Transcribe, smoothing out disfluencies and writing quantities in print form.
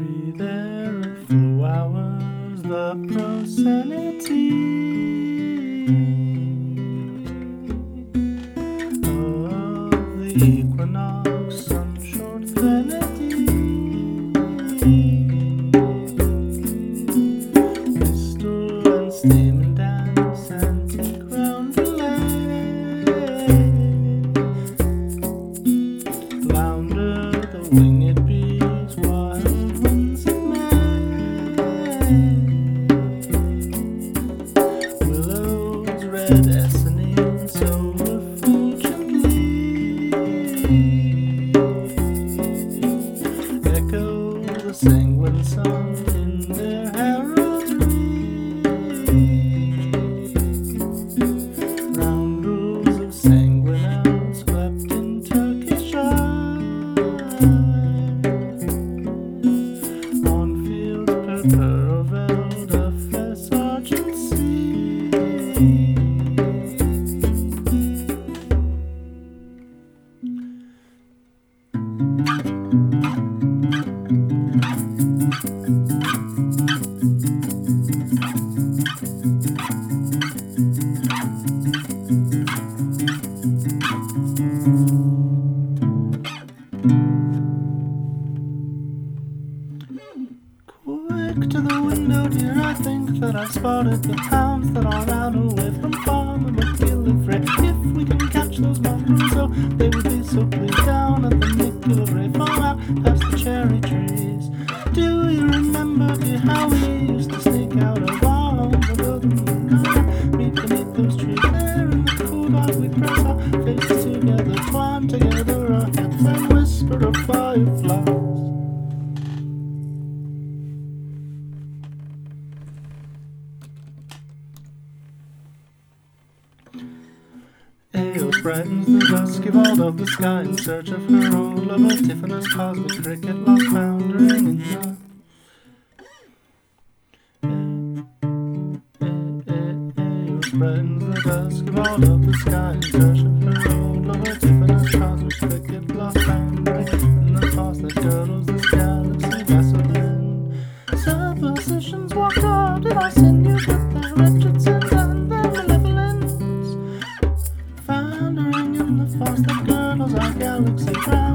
Breathe air a few hours, the proximity of the equinox, some short vanity, crystal and steam and dance, antique round flounder the winged bees, wild winds of May, willows red essonine, solar fulgently echo the sanguine sun in their heraldry. Round rows of sanguine elves wept in Turkish eyes, on fields purple of veld, a fair sergeant sea. Quick to the window, dear, I think that I've spotted the hounds that are out away from farm, and we'll feel afraid if we can catch those mongrels. Oh, they would be so pleased down at the McGillivray farm out past the cherry trees. Do you remember, dear, how we used to sneak out of our homes under the moonlight, meet beneath those trees there in the cool dark? We'd press our faces together, twine together our heads, and whisper of fireflies. Eos brightens the dusky vault of the sky in search of her old lover. Tiffany's cosmic cricket lost foundering in the Eos brightens the dusky vault of the sky in search of her old lover. Tiffany's cosmic cricket lost foundering in the past that girdles this galaxy Vaseline. Suppositions walked out, did I send you with their wretched sins and their malevolence? Foundering in the force that girdles our galaxy crown.